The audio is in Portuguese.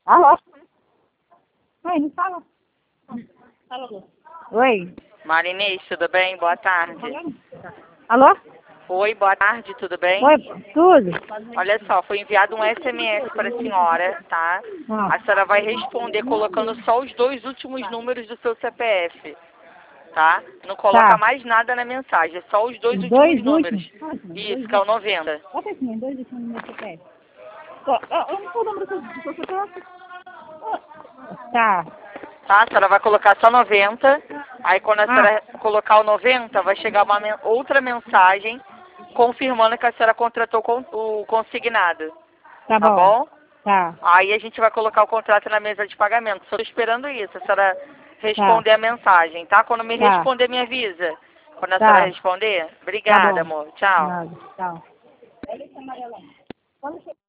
Alô? Oi, me fala. Alô? Oi. Marinês, tudo bem? Boa tarde. Alô? Oi, boa tarde, tudo bem? Oi, tudo? Olha só, foi enviado um SMS para a senhora, tá? Ah, A senhora vai responder colocando só os 2 últimos números do seu CPF, tá? Não coloca tá. mais nada na mensagem, é só os 2 Os últimos dois números. últimos? Isso, que é o 90. Bota assim, dois últimos no meu CPF. Eu não sei o número do seu CPF. Tá. Tá? A senhora vai colocar só 90. Aí quando a Ah, senhora colocar o 90, vai chegar uma outra mensagem confirmando que a senhora contratou o consignado. tá Tá bom. bom? Tá, Aí a gente vai colocar o contrato na mesa de pagamento. Só tô esperando isso, a senhora tá, responder a mensagem, tá? Quando me tá, responder, me avisa. Quando a senhora tá, responder. tá Obrigada, bom. amor. Tchau. Nada, tchau.